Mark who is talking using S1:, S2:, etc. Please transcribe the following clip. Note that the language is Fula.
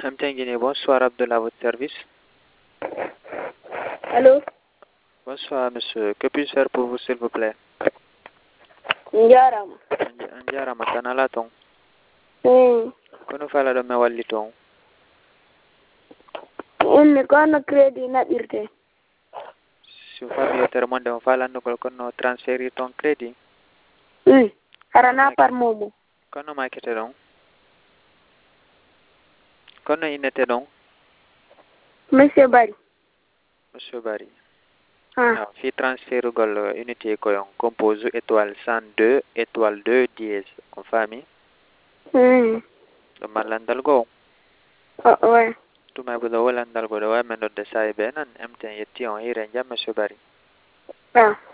S1: Amtengini, bonsoir Abdullah, à votre service.
S2: Allô?
S1: Bonsoir monsieur, que puis-je faire pour vous s'il vous plaît?
S2: Njaram.
S1: Njarama tanala ton. Kono fala do me walli ton.
S2: Inni kono crédit naɓirte.
S1: Si fami yettere monde mo falannugol kono transférir ton crédit.
S2: Harana par momo.
S1: Kono makete ɗon. Kono innete ɗon.
S2: Monsieur Bari.
S1: Monsieur Bari. Fi transférugol unité koyon compose étoile 102 étoile 2 dièse. On fami? Ɗum mallandal goo.
S2: Ouais.
S1: Tuma budo walandal godo wa men do sai benan MTN yetti on hire jam monsieur Bari.